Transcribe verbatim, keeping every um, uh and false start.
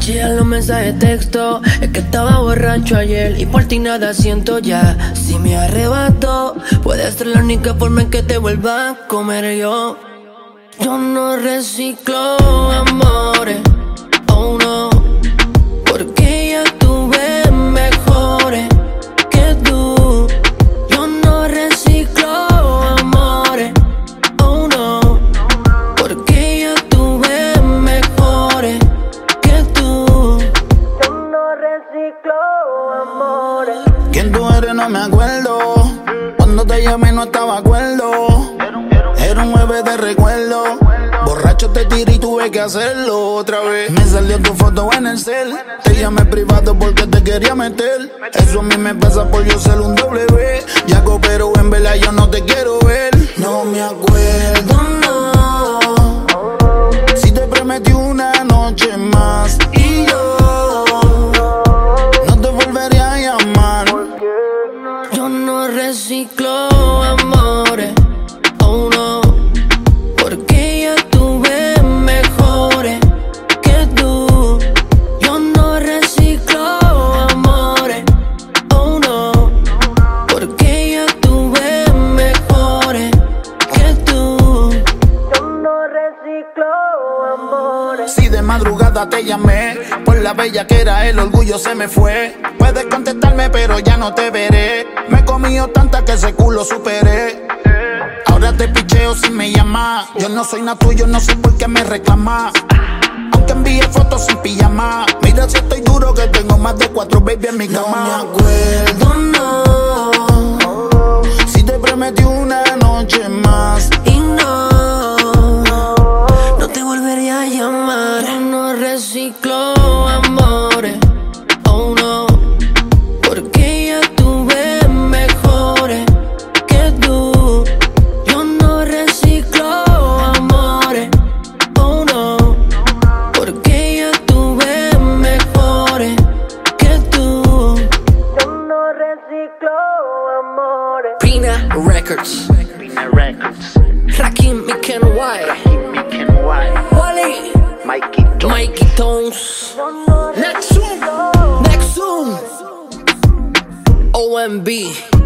chillan los mensajes de texto. Es que estaba borracho ayer y por ti nada siento ya. Si me arrebato, puede ser la única forma en que te vuelva a comer yo. Yo no reciclo amores, oh no, porque ya tuve mejores que tú. Yo no reciclo amores, oh no, porque ya tuve mejores que tú. Yo no reciclo amores. ¿Quién tú eres? No me acuerdo. Cuando te llamé no estaba acuerdo. Era un jueves de recuerdo. Borracho te tiré y tuve que hacerlo otra vez. Me salió tu foto en el cel. Te llamé privado porque te quería meter. Eso a mí me pasa por yo ser un doble B. Ya pero en verdad yo no te quiero ver. No me acuerdo, no. Si te prometí una noche más y yo no te volvería a llamar. Yo no reciclo amores, oh no, porque ya tuve mejores que tú. Yo no reciclo amores, oh no, porque ya tuve mejores que tú. Yo no reciclo amores. Si de madrugada te llamé, por la bella que era el orgullo se me fue. Puedes contestarme pero ya no te veré. Me he comido tanta que ese culo superé. Ahora te picheo si me llamas. Yo no soy nada tuyo, no sé por qué me reclamas. Aunque envíe fotos sin pijama. Mira si estoy duro que tengo más de cuatro baby en mi cama. No me acuerdo, no. Si te prometí una noche más Y no, no te volvería a llamar. Yo no reciclo amores, oh no, porque ya tuve mejores que tú. Yo no reciclo amores, oh no, porque ya tuve mejores que tú. Yo no reciclo amores. Pina Records, Pina Records, Rakim, Miken White, Miken White, Wally, Mikey Tones. Mikey Tones, Nexum, Nexum, O M B.